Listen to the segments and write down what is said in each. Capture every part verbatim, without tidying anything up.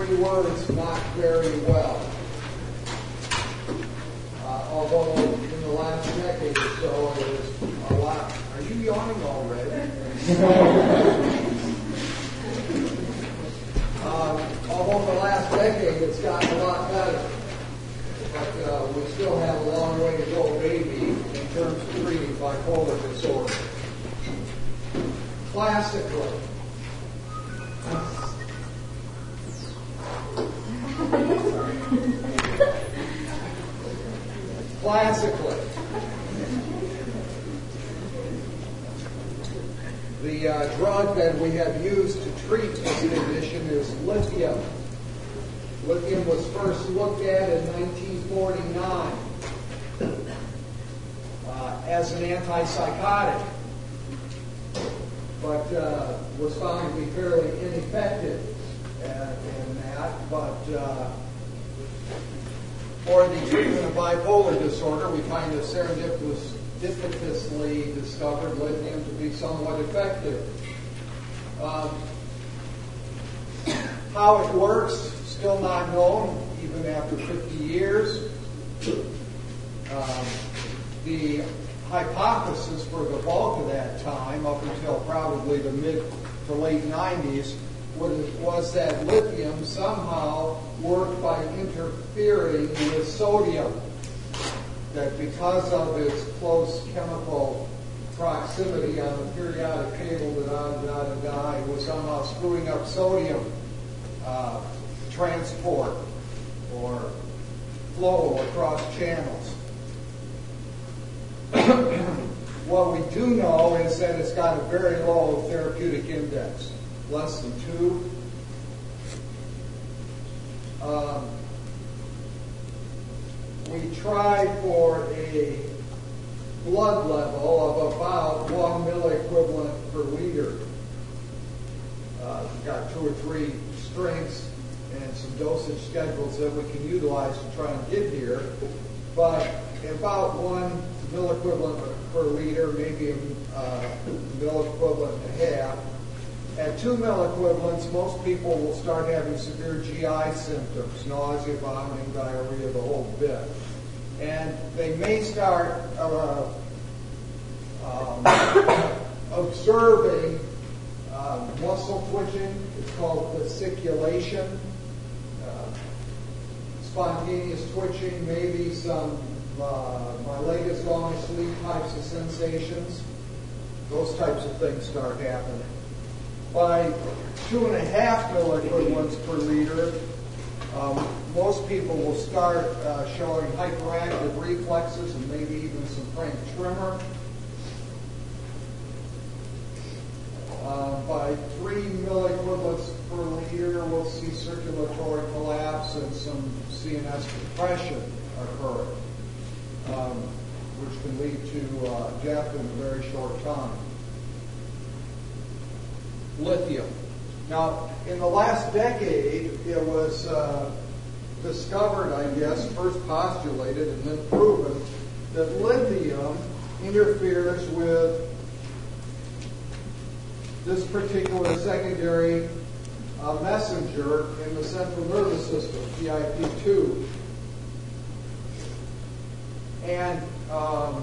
three words, not very well. Uh, although in the last decade or so, it was a lot. Are you yawning already? uh, although in the last decade, it's gotten a lot better. But uh, we still have a long way to go, maybe, in terms of treating bipolar disorder. Classically, classically, the uh, drug that we have used to treat this condition is lithium. Lithium was first looked at in nineteen forty-nine uh, as an antipsychotic, but uh, was found to be fairly ineffective uh, in that. But uh, for the treatment of bipolar disorder, we kind of serendipitously discovered lithium to be somewhat effective. Um, how it works, still not known, even after fifty years. Um, the hypothesis for the bulk of that time, up until probably the mid to late nineties, was, was that lithium somehow worked by interfering with sodium. That because of its close chemical proximity on the periodic table, da da da da da, it was somehow screwing up sodium uh, transport or flow across channels. What we do know is that it's got a very low therapeutic index, less than two. Um, we try for a blood level of about one milliequivalent per liter. Uh, we've got two or three strengths and some dosage schedules that we can utilize to try and get here, but about one milliequivalent per liter, maybe a uh, milliequivalent and a half. At two milliequivalents, most people will start having severe G I symptoms, nausea, vomiting, diarrhea, the whole bit. And they may start uh, um, observing uh, muscle twitching. It's called fasciculation. Uh, spontaneous twitching, maybe some uh, my leg is going to sleep types of sensations. Those types of things start happening. By two and a half milliequivalents per liter, um, most people will start uh, showing hyperactive reflexes and maybe even some frank tremor. Uh, by three milliequivalents per liter, we'll see circulatory collapse and some C N S depression occur, um, which can lead to uh, death in a very short time. Lithium. Now, in the last decade, it was uh, discovered, I guess, first postulated and then proven, that lithium interferes with this particular secondary uh, messenger in the central nervous system, P I P two. And um,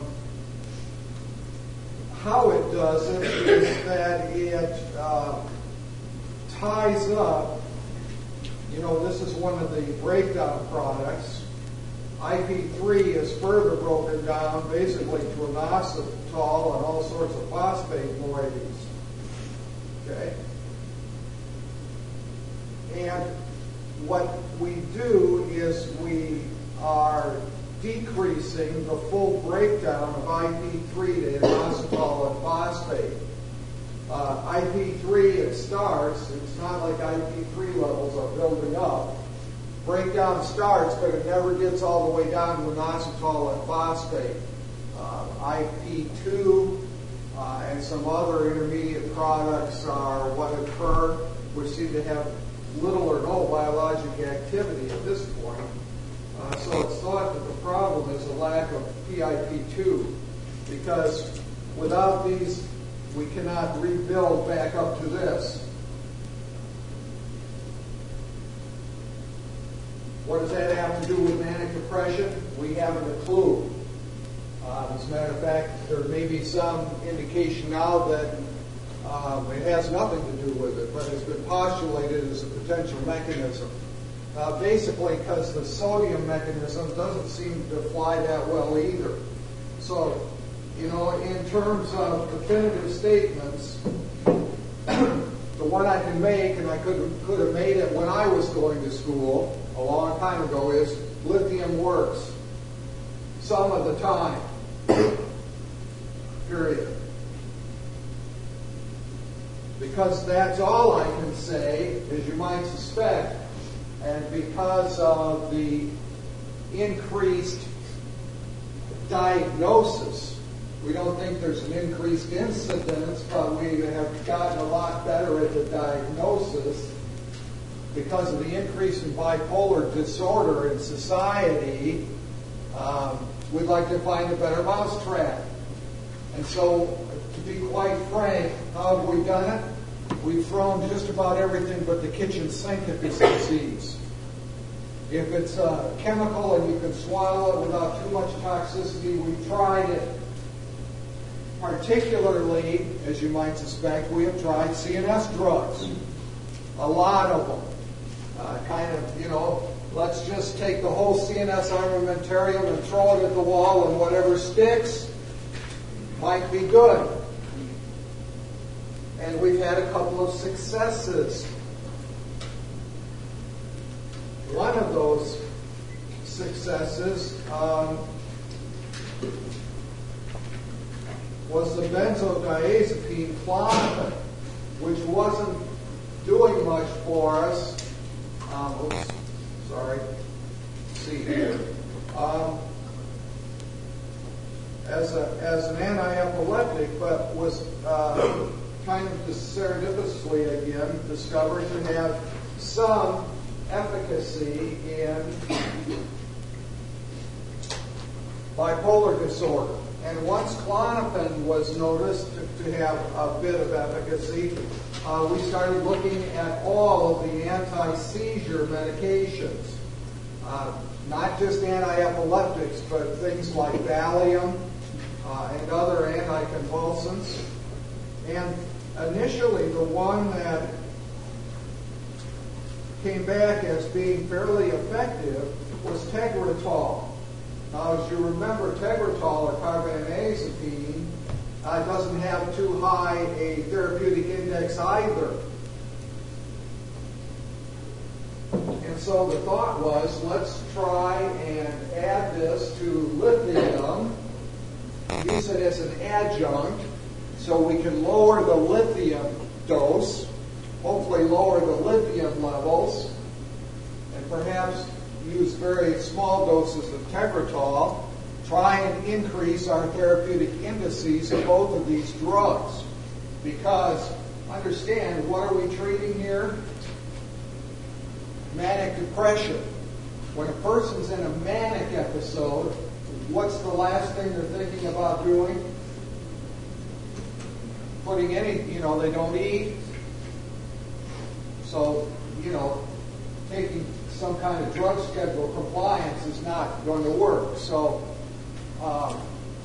how it does it is that it uh, ties up, you know, this is one of the breakdown products. I P three is further broken down basically to inositol and all sorts of phosphate moieties. Okay? And what we do is we are decreasing the full breakdown of I P three to inositol and phosphate. Uh, I P three, it starts, it's not like I P three levels are building up. Breakdown starts, but it never gets all the way down to inositol and phosphate. Uh, I P two uh, and some other intermediate products are what occur, which seem to have little or no biologic activity at this point. Uh, so it's thought that the problem is a lack of P I P two, because without these, we cannot rebuild back up to this. What does that have to do with manic depression? We haven't a clue. Uh, as a matter of fact, there may be some indication now that um, it has nothing to do with it, but it's been postulated as a potential mechanism. Uh, basically, because the sodium mechanism doesn't seem to fly that well either. So, you know, in terms of definitive statements, the one I can make, and I could could have made it when I was going to school a long time ago, is lithium works some of the time. Period. Because that's all I can say, as you might suspect, and because of the increased diagnosis. We don't think there's an increased incidence, but we have gotten a lot better at the diagnosis because of the increase in bipolar disorder in society. Um, we'd like to find a better mousetrap. And so, to be quite frank, how have we done it? We've thrown just about everything but the kitchen sink at this disease. If it's a chemical and you can swallow it without too much toxicity, we've tried it. Particularly, as you might suspect, we have tried C N S drugs. A lot of them. Uh, kind of, you know, let's just take the whole C N S armamentarium and throw it at the wall, and whatever sticks might be good. And we've had a couple of successes. One of those successes um, was the benzodiazepine Klonopin, which wasn't doing much for us. Um, oops, sorry. Let's see here. Um, as a as an anti-epileptic, but was uh, kind of serendipitously again discovered to have some efficacy in bipolar disorder. And once Klonopin was noticed to, to have a bit of efficacy, uh, we started looking at all of the anti-seizure medications. Uh, not just anti-epileptics, but things like Valium uh, and other anticonvulsants. And initially, the one that came back as being fairly effective was Tegretol. Now, as you remember, Tegretol, or carbamazepine, uh, doesn't have too high a therapeutic index either. And so the thought was, let's try and add this to lithium, use it as an adjunct, so we can lower the lithium dose, hopefully lower the lithium levels, and perhaps use very small doses of Tegretol, try and increase our therapeutic indices of both of these drugs. Because, understand, what are we treating here? Manic depression. When a person's in a manic episode, what's the last thing they're thinking about doing? Putting any, you know, they don't eat. So, you know, taking some kind of drug schedule compliance is not going to work. So um,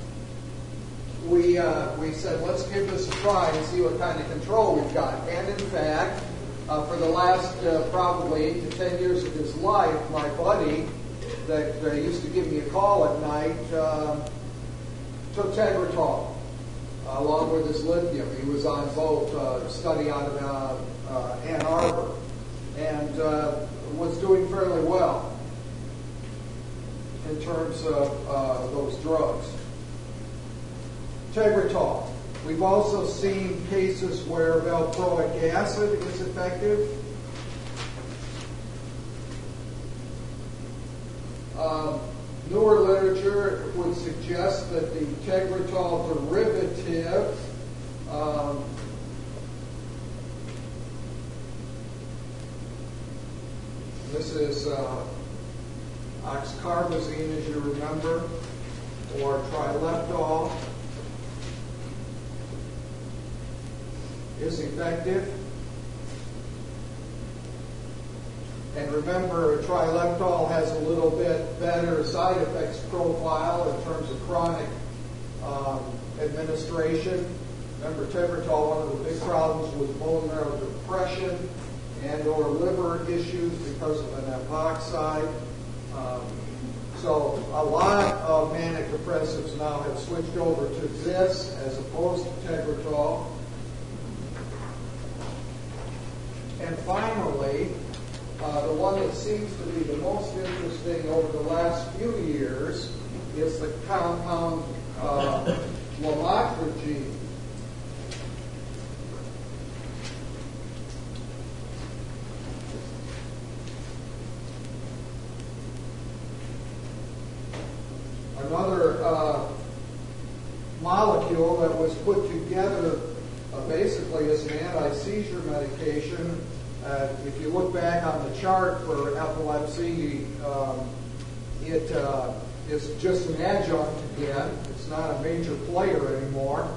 we uh, we said, let's give this a try and see what kind of control we've got. And in fact, uh, for the last uh, probably eight to ten years of his life, my buddy that uh, used to give me a call at night uh, took Tegretol uh, along with his lithium. He was on both uh, study out of uh, uh, Ann Arbor, and uh, was doing fairly well in terms of uh, those drugs. Tegretol. We've also seen cases where valproic acid is effective. Um, newer literature would suggest that the Tegretol derivative um, this is uh, oxcarbazine, as you remember, or trileptal, is effective. And remember, trileptal has a little bit better side effects profile in terms of chronic um, administration. Remember, Tegretol, one of the big problems was bone marrow depression and or liver issues because of an epoxide. Um, so a lot of manic depressives now have switched over to this as opposed to Tegretol. And finally, uh, the one that seems to be the most interesting over the last few years is the compound uh, lamotrigine. Another uh, molecule that was put together uh, basically as an anti-seizure medication. Uh, if you look back on the chart for epilepsy, um, it uh, is just an adjunct again. It's not a major player anymore.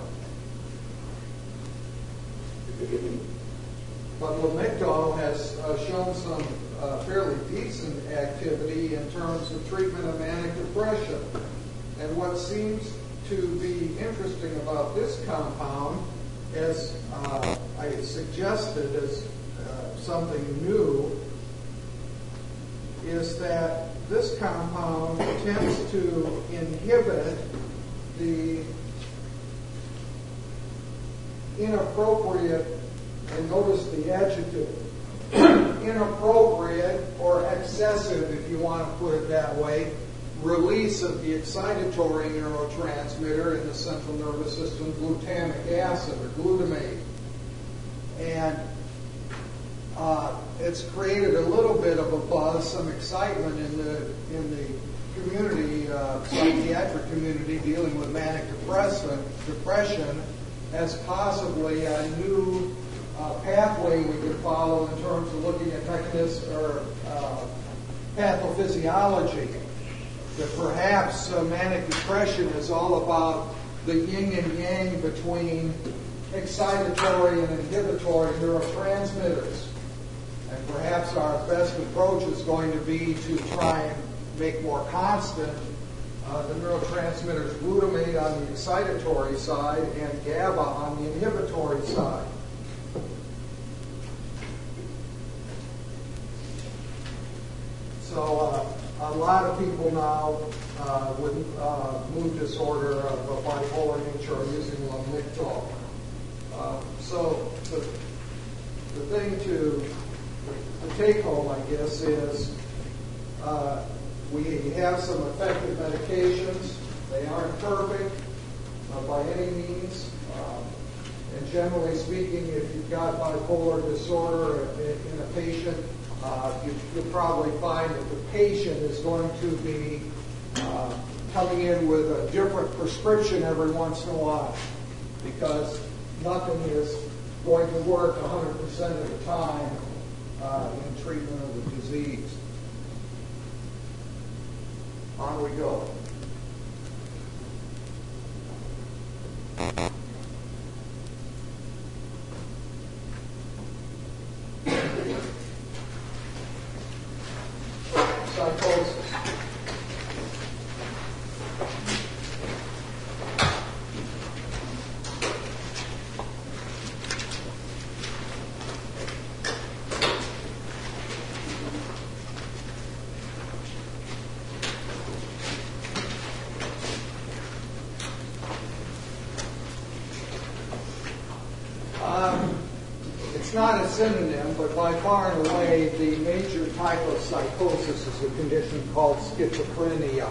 But Lamictal has uh, shown some uh, fairly decent activity in terms of treatment of manic depression. And what seems to be interesting about this compound, as uh, I suggested as uh, something new, is that this compound tends to inhibit the inappropriate, and notice the adjective, inappropriate or excessive, if you want to put it that way, release of the excitatory neurotransmitter in the central nervous system, glutamic acid or glutamate. And uh, it's created a little bit of a buzz, some excitement in the in the community, uh, psychiatric community dealing with manic depression, depression as possibly a new uh, pathway we could follow in terms of looking at mechanism or uh, pathophysiology. That perhaps uh, manic depression is all about the yin and yang between excitatory and inhibitory neurotransmitters. And perhaps our best approach is going to be to try and make more constant uh, the neurotransmitters glutamate on the excitatory side and GABA on the inhibitory side. So uh, a lot of people now uh, with uh, mood disorder of a bipolar nature are using Lamictal. Uh, so the, the thing to, the take home, I guess, is uh, we have some effective medications. They aren't perfect uh, by any means. Um, and generally speaking, if you've got bipolar disorder in a patient, Uh, you, you'll probably find that the patient is going to be uh, coming in with a different prescription every once in a while because nothing is going to work one hundred percent of the time uh, in treatment of the disease. On we go. Psychosis. Um, it's not a synonym, but by far and away the major type of psychosis is a condition called schizophrenia.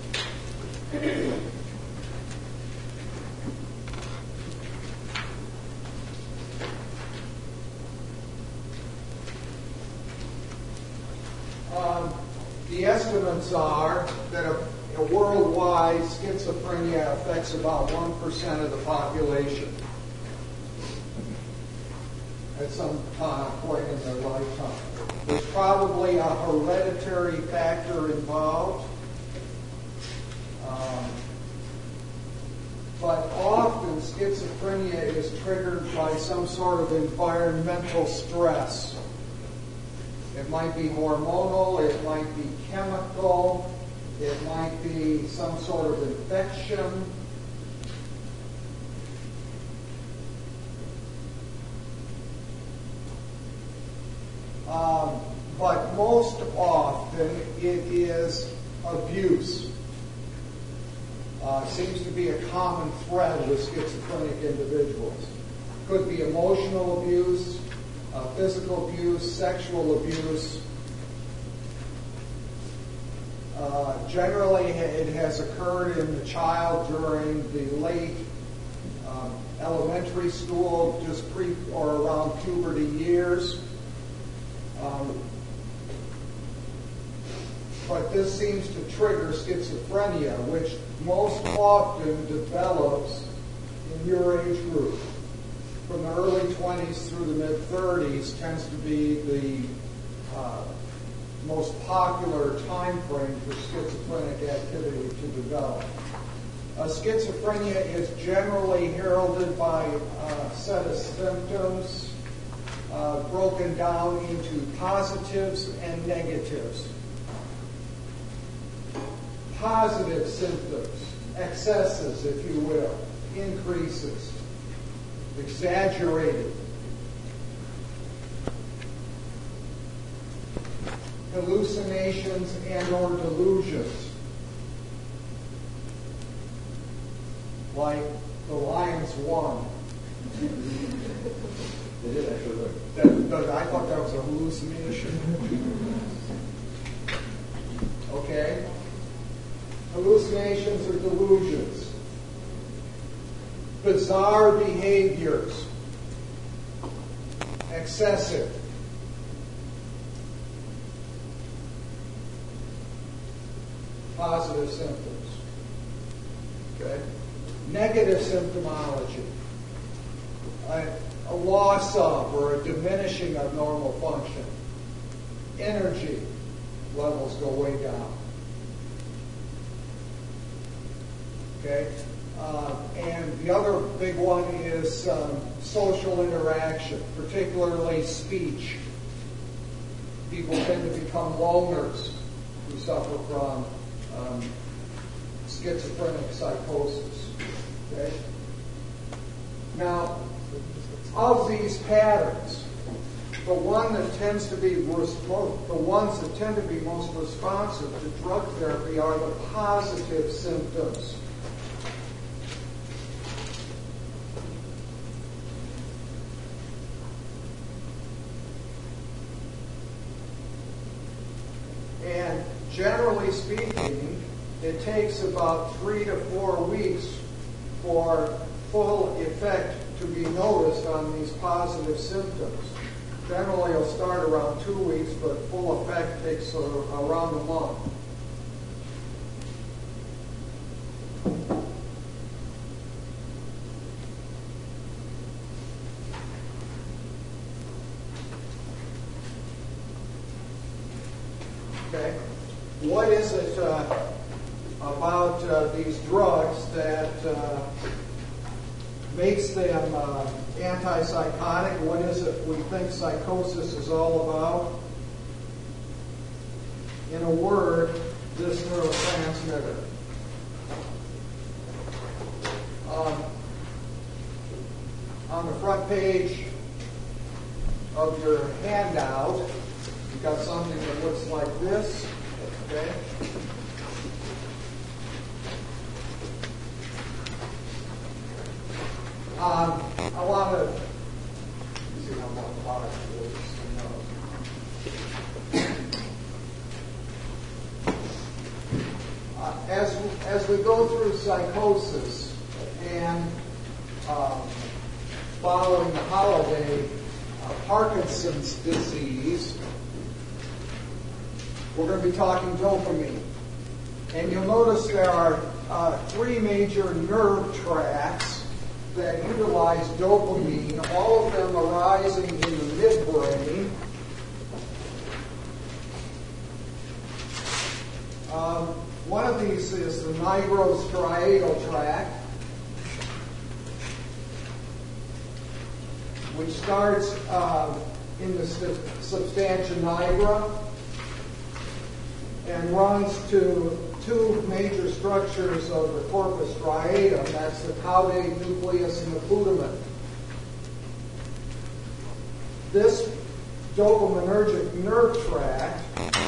Um, the estimates are that a, a worldwide schizophrenia affects about one percent of the population at some uh, point in their lifetime. There's probably a hereditary factor involved. Um, but often schizophrenia is triggered by some sort of environmental stress. It might be hormonal, it might be chemical, it might be some sort of infection. Um, but most often it is abuse. Uh, seems to be a common thread with schizophrenic individuals. Could be emotional abuse, uh, physical abuse, sexual abuse. Uh, generally, it has occurred in the child during the late um, elementary school, just pre or around puberty years. Um, but this seems to trigger schizophrenia, which most often develops in your age group. From the early twenties through the mid thirties tends to be the uh, most popular time frame for schizophrenic activity to develop. Uh, schizophrenia is generally heralded by a set of symptoms uh, broken down into positives and negatives. Positive symptoms, excesses, if you will, increases, exaggerated, hallucinations and or delusions, like the Lions won. They did actually look. That, that, I thought that was a hallucination. Okay? Hallucinations or delusions. Bizarre behaviors. Excessive. Positive symptoms. Okay? Negative symptomology. A, a loss of or a diminishing of normal function. Energy levels go way down. Okay? Uh, and the other big one is um, social interaction, particularly speech. People tend to become loners who suffer from um, schizophrenic psychosis. Okay? Now, of these patterns, the one that tends to be most, the ones that tend to be most responsive to drug therapy are the positive symptoms. And generally speaking, it takes about three to four weeks for full effect to be noticed on these positive symptoms. Generally, it'll start around two weeks, but full effect takes uh, around a month. Okay, what is it uh, about uh, these drugs that uh, makes them uh, antipsychotic? What is it we think psychosis is all about? In a word, this neurotransmitter. Um, on the front page of your handout, you've got something that looks like this. Okay? Um, I want to see how much product it is. Uh, as as we go through psychosis and um, following the holiday, uh, Parkinson's disease, we're going to be talking dopamine, and you'll notice there are uh, three major nerve tracts that utilize dopamine, all of them arising in the midbrain. Um, one of these is the nigrostriatal tract, which starts uh, in the substantia nigra and runs to two major structures of the corpus striatum. That's the caudate nucleus and the putamen. This dopaminergic nerve tract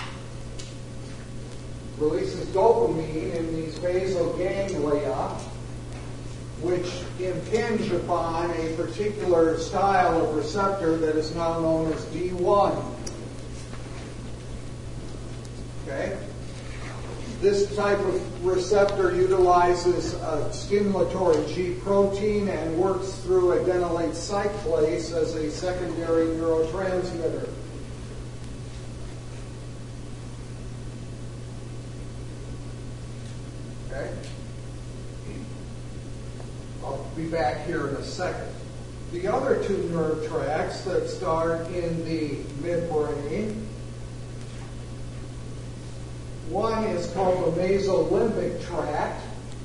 releases dopamine in these basal ganglia, which impinge upon a particular style of receptor that is now known as D one. Okay? This type of receptor utilizes a stimulatory G protein and works through adenylate cyclase as a secondary neurotransmitter. Okay? I'll be back here in a second. The other two nerve tracts that start in the midbrain, one is called the mesolimbic tract.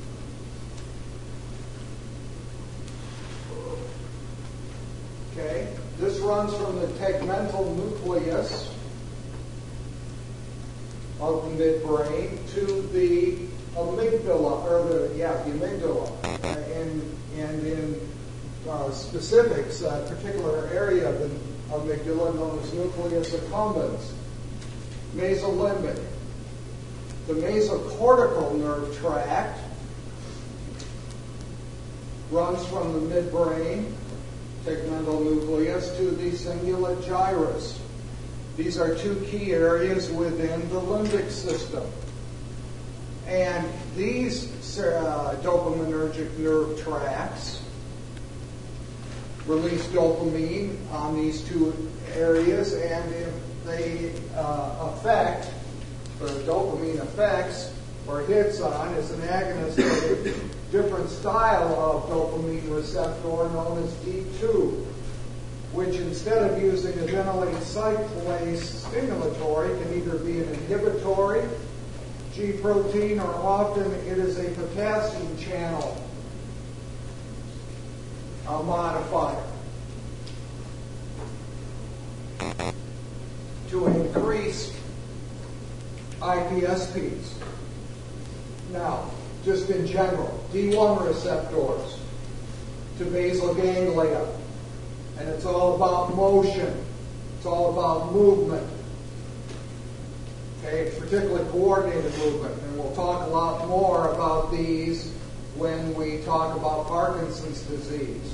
Okay, this runs from the tegmental nucleus of the midbrain to the amygdala, or the yeah, the amygdala, uh, and and in uh, specifics, a particular area of the amygdala known as nucleus accumbens, mesolimbic. The mesocortical nerve tract runs from the midbrain, tegmental nucleus, to the cingulate gyrus. These are two key areas within the limbic system. And these uh, dopaminergic nerve tracts release dopamine on these two areas, and if they uh, affect, or dopamine affects or hits on, is an agonist of a different style of dopamine receptor known as D two, which instead of using adenylate cyclase stimulatory can either be an inhibitory G protein, or often it is a potassium channel uh, modifier to increase I P S Ps. Now, just in general, D one receptors to basal ganglia, and it's all about motion. It's all about movement. Okay, particularly coordinated movement, and we'll talk a lot more about these when we talk about Parkinson's disease.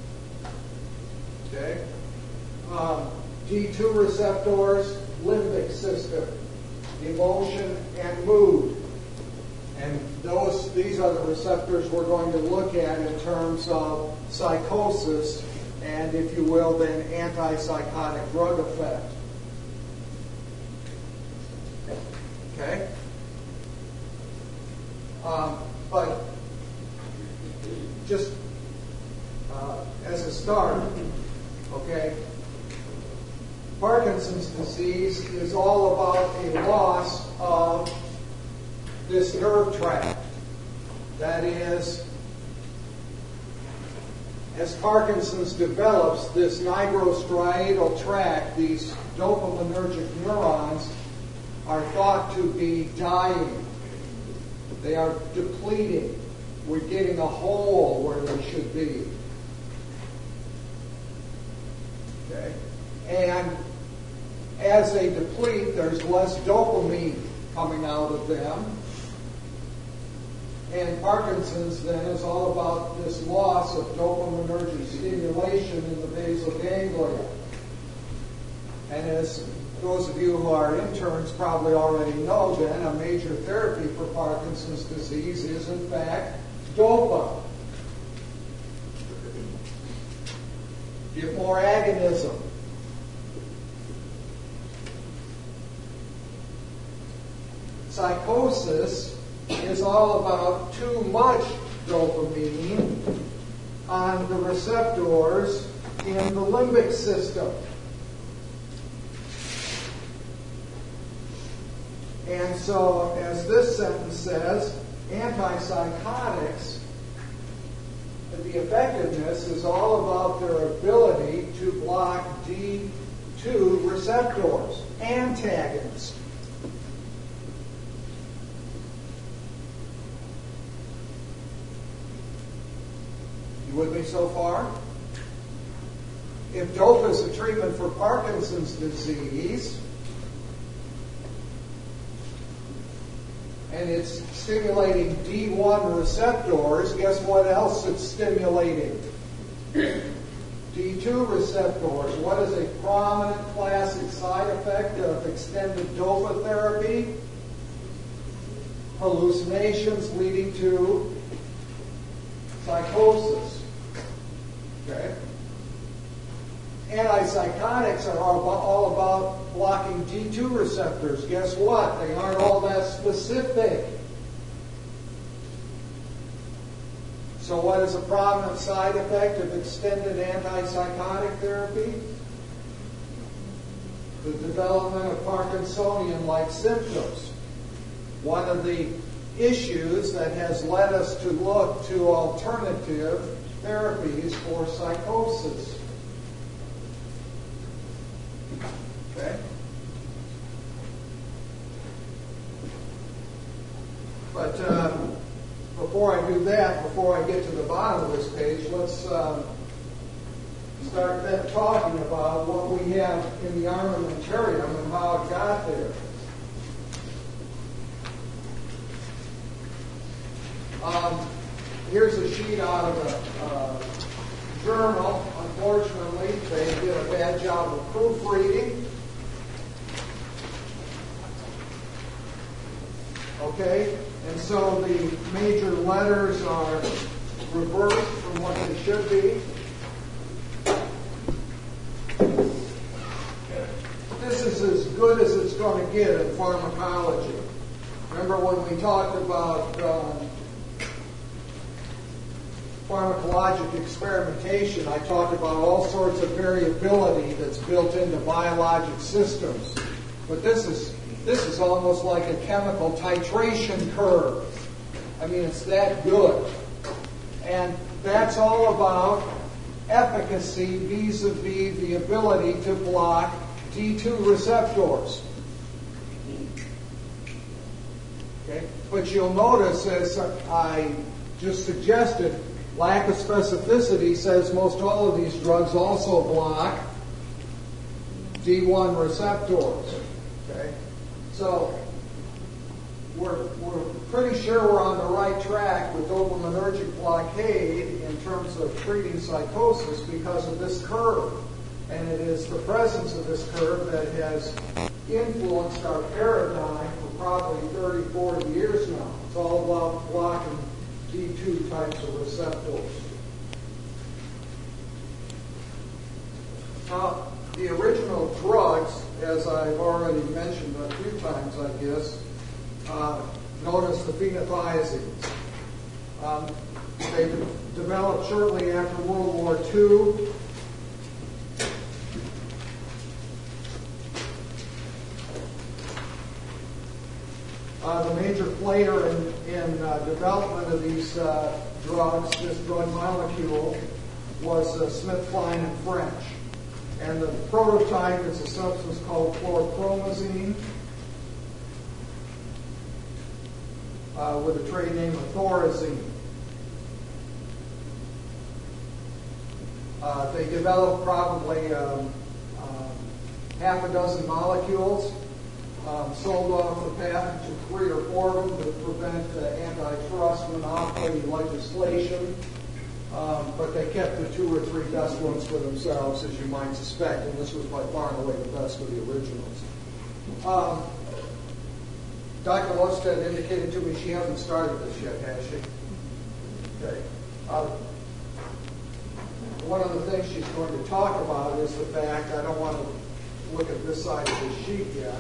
Okay, um, D two receptors, limbic system, emotion and mood, and those these are the receptors we're going to look at in terms of psychosis and, if you will, then antipsychotic drug effect. Okay? Um, but just uh, as a start, okay, Parkinson's disease is all about a loss of this nerve tract. That is, as Parkinson's develops, this nigrostriatal tract, these dopaminergic neurons, are thought to be dying. They are depleting. We're getting a hole where they should be. Okay? And as they deplete, there's less dopamine coming out of them. And Parkinson's then is all about this loss of dopaminergic stimulation in the basal ganglia. And as those of you who are interns probably already know, then a major therapy for Parkinson's disease is, in fact, dopa. Get more agonism. Psychosis is all about too much dopamine on the receptors in the limbic system. And so, as this sentence says, antipsychotics, the effectiveness is all about their ability to block D two receptors, antagonists. You with me so far? If dope is a treatment for Parkinson's disease, and it's stimulating D one receptors, guess what else it's stimulating? D two receptors. What is a prominent classic side effect of extended dopa therapy? Hallucinations leading to psychosis. Okay? Antipsychotics are all about blocking D two receptors. Guess what? They aren't all that specific. So what is a prominent side effect of extended antipsychotic therapy? The development of Parkinsonian-like symptoms. One of the issues that has led us to look to alternative therapies for psychosis. Okay? But uh, before I do that, before I get to the bottom of this page, let's uh, start then talking about what we have in the armamentarium and how it got there. Um, here's a sheet out of a uh, journal. Unfortunately, they did a bad job of proofreading. Okay? And so the major letters are reversed from what they should be. This is as good as it's going to get in pharmacology. Remember when we talked about um, pharmacologic experimentation, I talked about all sorts of variability that's built into biologic systems. But this is This is almost like a chemical titration curve. I mean, it's that good. And that's all about efficacy vis-a-vis the ability to block D two receptors. Okay? But you'll notice, as I just suggested, lack of specificity says most all of these drugs also block D one receptors. Okay? So we're, we're pretty sure we're on the right track with dopaminergic blockade in terms of treating psychosis because of this curve. And it is the presence of this curve that has influenced our paradigm for probably thirty, forty years now. It's all about blocking D two types of receptors. Now, the original drugs, as I've already mentioned a few times, I guess, uh, notice the phenothiazines. Um, they de- developed shortly after World War Two. Uh, the major player in, in uh, development of these uh, drugs, this drug molecule, was uh, Smith, Kline, and French. And the prototype is a substance called chlorpromazine uh, with a trade name of Thorazine. Uh, they developed probably um, um, half a dozen molecules, um, sold off the patent to three or four of them to prevent uh, antitrust monopoly legislation. Um, but they kept the two or three best ones for themselves, as you might suspect, and this was by far and away the best of the originals. Um, Doctor Losted indicated to me she hasn't started this yet, has she? Okay. Uh, one of the things she's going to talk about is the fact, I don't want to look at this side of the sheet yet.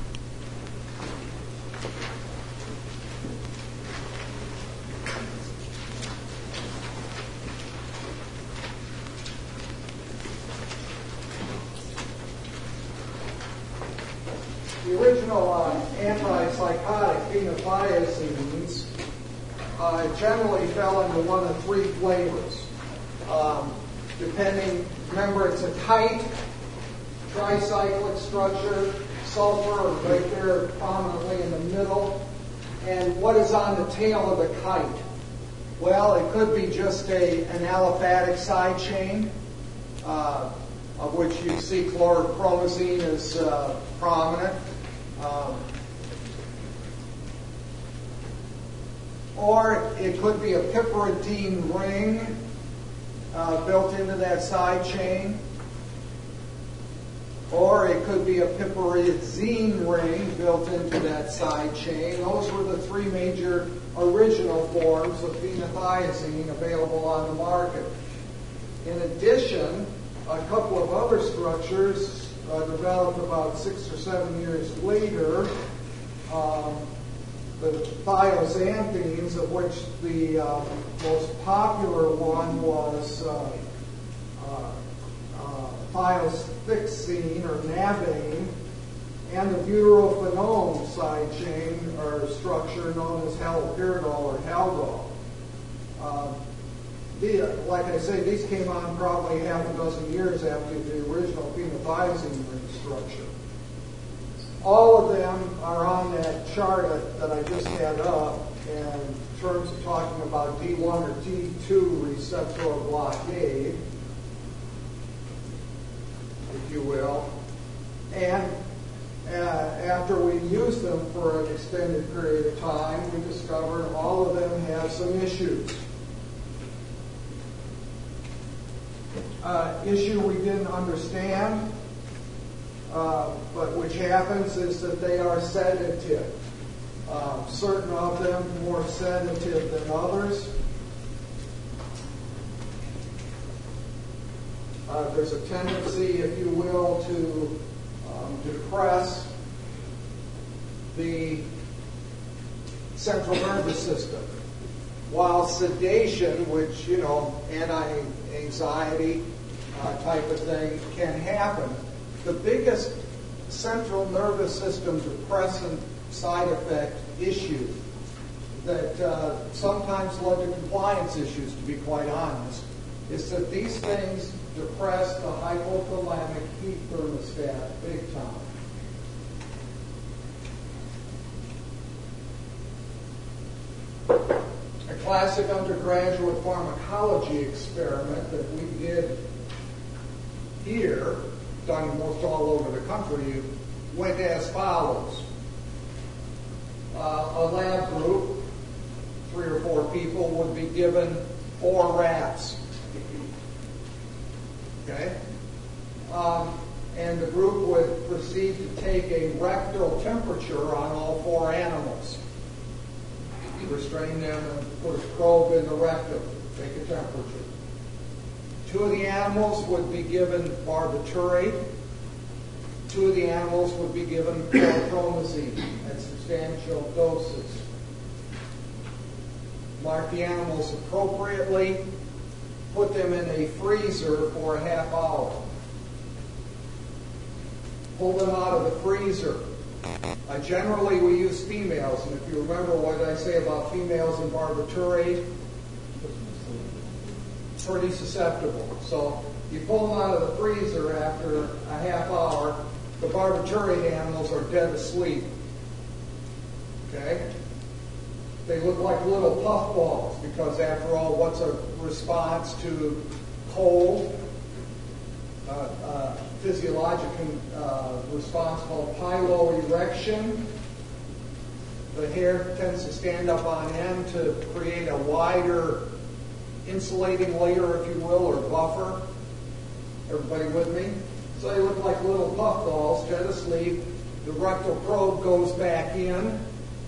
The original uh, antipsychotic phenothiazines uh, generally fell into one of three flavors. Um, depending, remember it's a tight tricyclic structure, sulfur right there prominently in the middle. And what is on the tail of the kite? Well, it could be just a, an aliphatic side chain, uh, of which you see chlorpromazine is uh, prominent. Um, or it could be a piperidine ring uh, built into that side chain. Or it could be a piperidine ring built into that side chain. Those were the three major original forms of phenothiazine available on the market. In addition, a couple of other structures uh, developed about six or seven years later. Um, the thioxanthines, of which the uh, most popular one was uh, uh, uh, thiostixine or navane, and the butyrophenone side chain or structure known as haloperidol or Haldol. Uh, the, like I say, these came on probably half a dozen years after the original phenothiazine ring structure. All of them are on that chart that I just had up in terms of talking about D one or D two receptor blockade, if you will. And uh, after we used them for an extended period of time, we discovered all of them have some issues. Uh, issue we didn't understand, uh, but which happens, is that they are sedative. Uh, certain of them more sedative than others. Uh, there's a tendency, if you will, to um, depress the central nervous system. While sedation, which, you know, anti-anxiety uh, type of thing can happen, the biggest central nervous system depressant side effect issue that uh, sometimes led to compliance issues, to be quite honest, is that these things depress the hypothalamic heat thermostat big time. A classic undergraduate pharmacology experiment that we did here, done almost all over the country, went as follows. Uh, a lab group, three or four people, would be given four rats. Okay? Um, and the group would proceed to take a rectal temperature on all four animals. Restrain them and put a probe in the rectum, take a temperature. Two of the animals would be given barbiturate. Two of the animals would be given chlorpromazine at substantial doses. Mark the animals appropriately. Put them in a freezer for a half hour. Pull them out of the freezer. Uh, generally, we use females, and if you remember what I say about females in barbiturate, pretty susceptible. So you pull them out of the freezer after a half hour, the barbiturate animals are dead asleep. Okay? They look like little puffballs because, after all, what's a response to cold? Uh, uh, physiologic uh, response called piloerection. The hair tends to stand up on end to create a wider insulating layer, if you will, or buffer. Everybody with me? So they look like little puffballs, dead asleep. The rectal probe goes back in,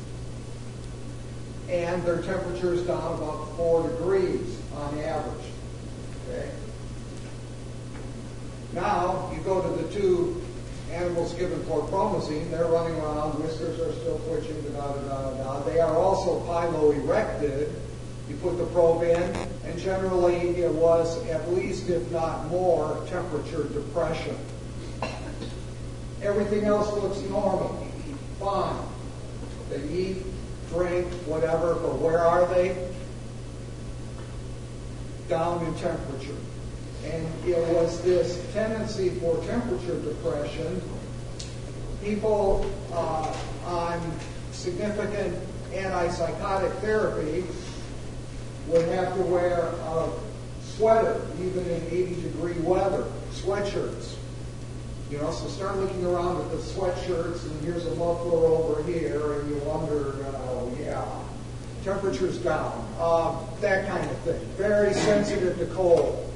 and their temperature is down about four degrees on average. Okay? Now, you go to the two animals given chlorpromazine, they're running around, whiskers are still twitching, da da da da da. They are also piloerected. You put the probe in, and generally it was at least, if not more, temperature depression. Everything else looks normal, fine. They eat, drink, whatever, but where are they? Down in temperature. and it was this tendency for temperature depression. People uh, on significant antipsychotic therapy would have to wear a sweater, even in eighty degree weather, sweatshirts. You know, so start looking around at the sweatshirts, and here's a muffler over here, and you wonder, oh, yeah, temperature's down. Uh, that kind of thing. Very sensitive to cold.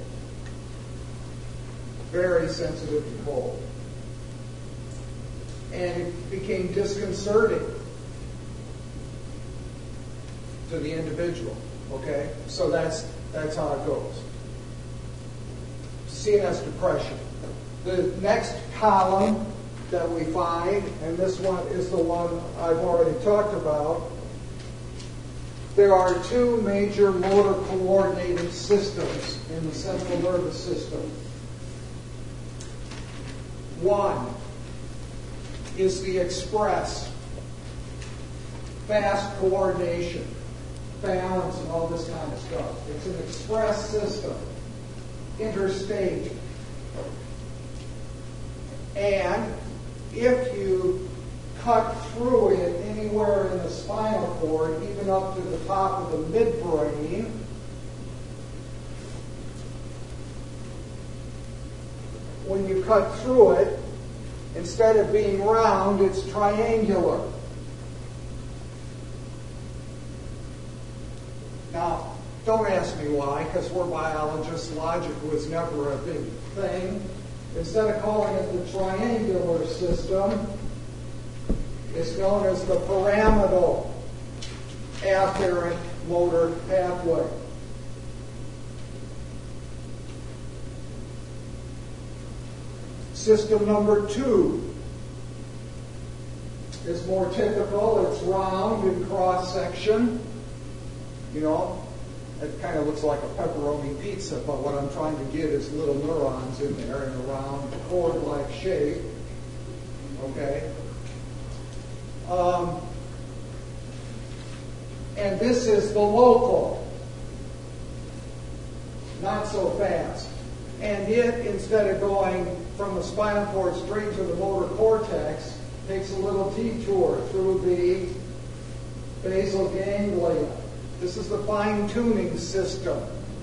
Very sensitive to cold. And it became disconcerting to the individual. Okay? So that's that's how it goes. C N S depression. The next column that we find, and this one is the one I've already talked about, there are two major motor coordinating systems in the central nervous system. One is the express, fast coordination, balance, and all this kind of stuff. It's an express system, interstate. And if you cut through it anywhere in the spinal cord, even up to the top of the midbrain, when you cut through it, instead of being round, it's triangular. Now, don't ask me why, because we're biologists. Logic was never a big thing. Instead of calling it the triangular system, it's known as the pyramidal afferent motor pathway. System number two is more typical. It's round in cross-section. You know, it kind of looks like a pepperoni pizza, but what I'm trying to get is little neurons in there in a round cord-like shape. Okay? Um, and this is the local. Not so fast. And it, instead of going from the spinal cord straight to the motor cortex, takes a little detour through the basal ganglia. This is the fine-tuning system.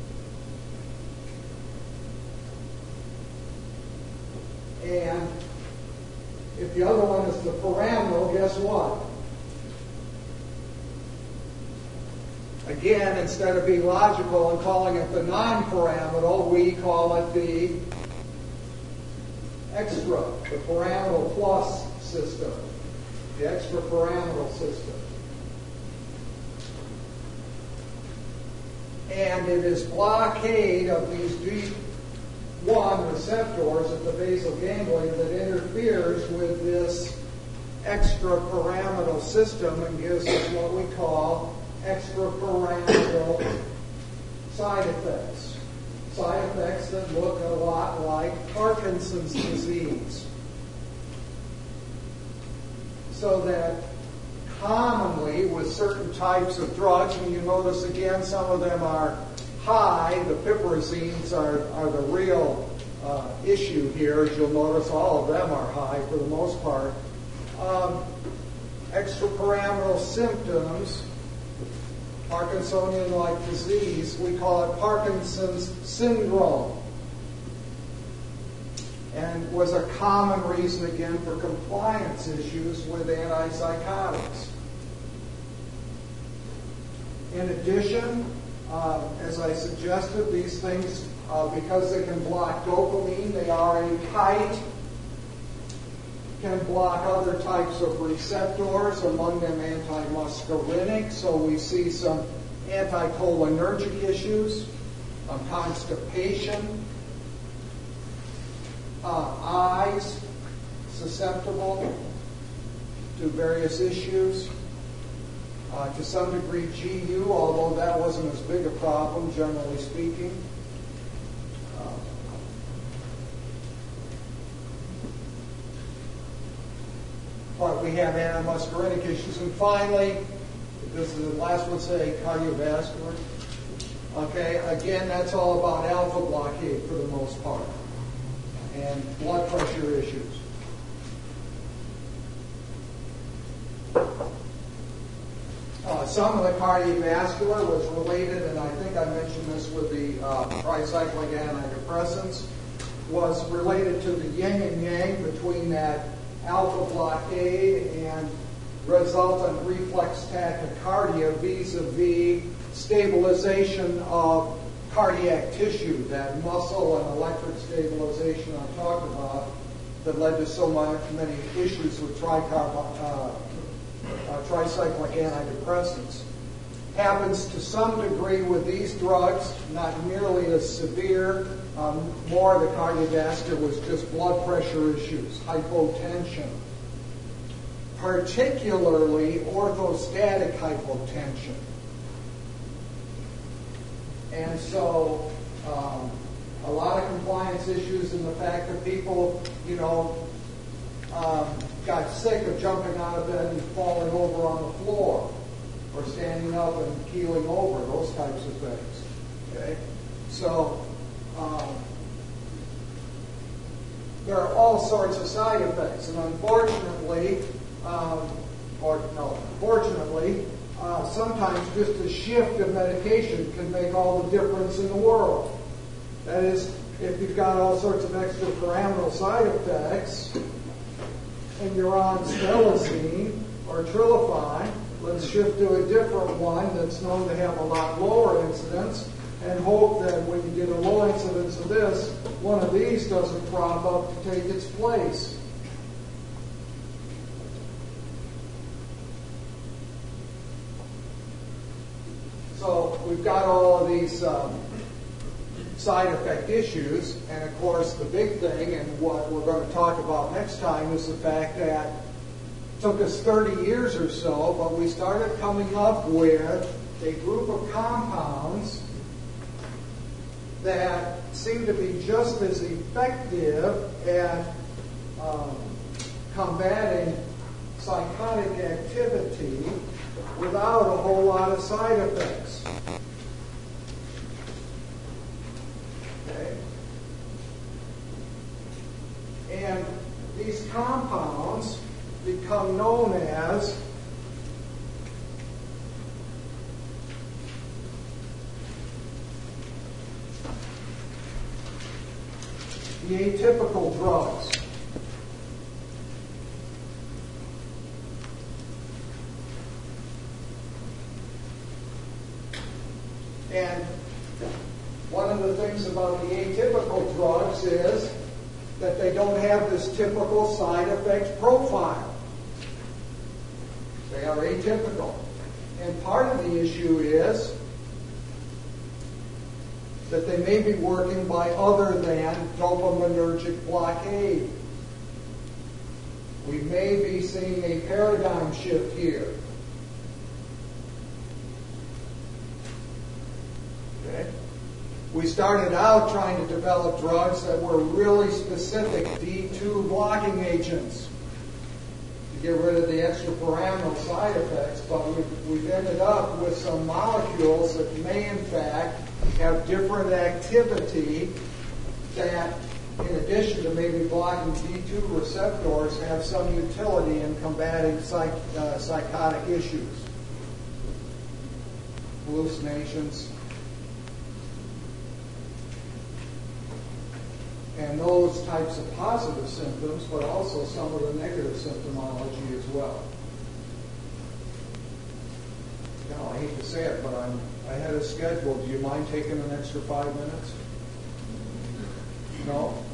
And if the other one is the pyramidal, guess what? Again, instead of being logical and calling it the non-pyramidal, we call it the extra, the pyramidal plus system, the extrapyramidal system. And it is blockade of these G one receptors at the basal ganglia that interferes with this extrapyramidal system and gives us what we call extrapyramidal side effects. Side effects that look a lot like Parkinson's disease. So that commonly with certain types of drugs, and you notice again some of them are high, the piperazines are, are the real uh, issue here. As you'll notice, all of them are high for the most part. Um, extrapyramidal symptoms, Parkinsonian-like disease, we call it Parkinson's syndrome. And was a common reason, again, for compliance issues with antipsychotics. In addition, uh, as I suggested, these things, uh, because they can block dopamine, they are a kite, can block other types of receptors, among them antimuscarinic, so we see some anticholinergic issues, um, constipation, uh, eyes susceptible to various issues, uh, to some degree G U, although that wasn't as big a problem, generally speaking. But we have antimuscarinic issues. And finally, this is the last one, say cardiovascular. Okay, again, that's all about alpha blockade for the most part, and blood pressure issues. Uh, some of the cardiovascular was related, and I think I mentioned this with the uh, tricyclic antidepressants, was related to the yin and yang between that alpha blockade and resultant reflex tachycardia vis-a-vis stabilization of cardiac tissue, that muscle and electric stabilization I talked about that led to so much, many issues with tricarb, uh, uh, tricyclic antidepressants. Happens to some degree with these drugs, not nearly as severe. Um, more of the cardiovascular was just blood pressure issues, hypotension, particularly orthostatic hypotension. And so um, a lot of compliance issues in the fact that people, you know, um, got sick of jumping out of bed and falling over on the floor, or standing up and keeling over, those types of things. Okay? So um, there are all sorts of side effects, and unfortunately, um, or no, unfortunately, uh, sometimes just a shift of medication can make all the difference in the world. That is, if you've got all sorts of extrapyramidal side effects, and you're on stelazine or trilify, let's shift to a different one that's known to have a lot lower incidence, and hope that when you get a low incidence of this, one of these doesn't crop up to take its place. So we've got all of these um, side effect issues, and of course the big thing, and what we're going to talk about next time, is the fact that it took us thirty years or so, but we started coming up with a group of compounds that seem to be just as effective at um, combating psychotic activity without a whole lot of side effects. Okay? And these compounds become known as the atypical drugs. And one of the things about the atypical drugs is that they don't have this typical side effect profile. They are atypical. And part of the issue is that they may be working by other than dopaminergic blockade. We may be seeing a paradigm shift here. Okay? We started out trying to develop drugs that were really specific D two blocking agents to get rid of the extrapyramidal side effects, but we've, we've ended up with some molecules that may in fact have different activity that, in addition to maybe blocking D two receptors, have some utility in combating psych, uh, psychotic issues, hallucinations, and those types of positive symptoms, but also some of the negative symptomology as well. Now, I hate to say it, but I'm I had a schedule. Do you mind taking an extra five minutes? No?